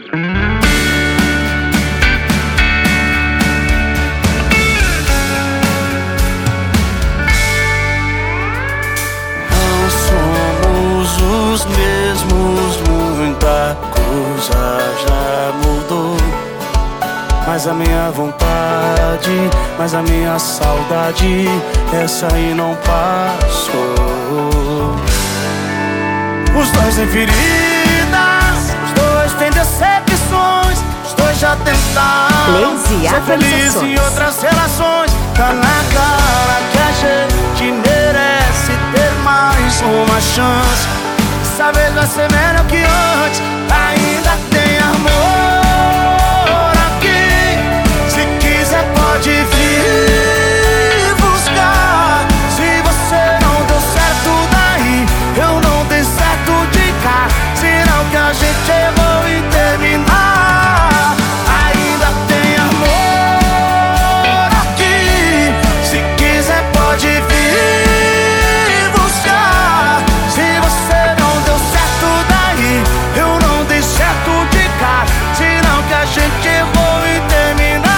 Não somos os mesmos, muita coisa já mudou. Mas a minha vontade, mas a minha saudade, essa aí não passou. Os dois têm feridas, os dois têm decepções, os dois já tentaram ser felizes em outras relações. Tá na cara que a gente merece ter mais uma chance. Dessa vez vai ser melhor que antes, ainda tem amor aqui. Se quiser pode vir buscar. Se você não deu certo daí, eu não dei certo de cá. Sinal que a gente errou em terminar. Ainda tem amor aqui. Se quiser pode vir buscar. Se você não deu certo daí, eu não dei certo de cá. Sinal que a gente errou em terminar.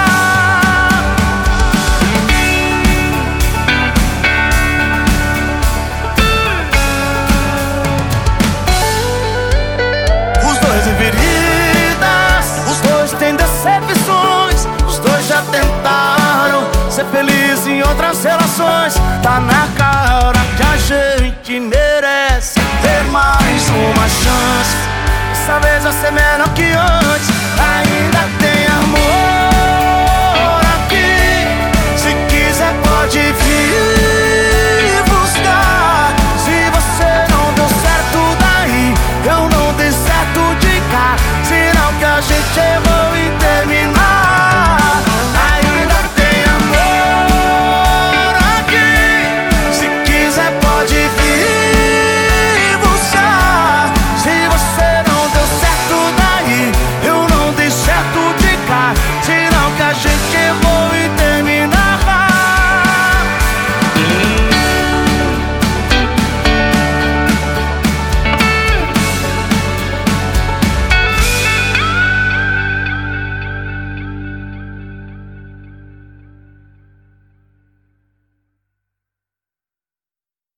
Os dois têm feridas, os dois têm decepções, os dois já tentaram ser felizes em outras relações. Tá na cara que a gente merece ter mais uma chance. Dessa vez vai ser melhor que antes, ainda tem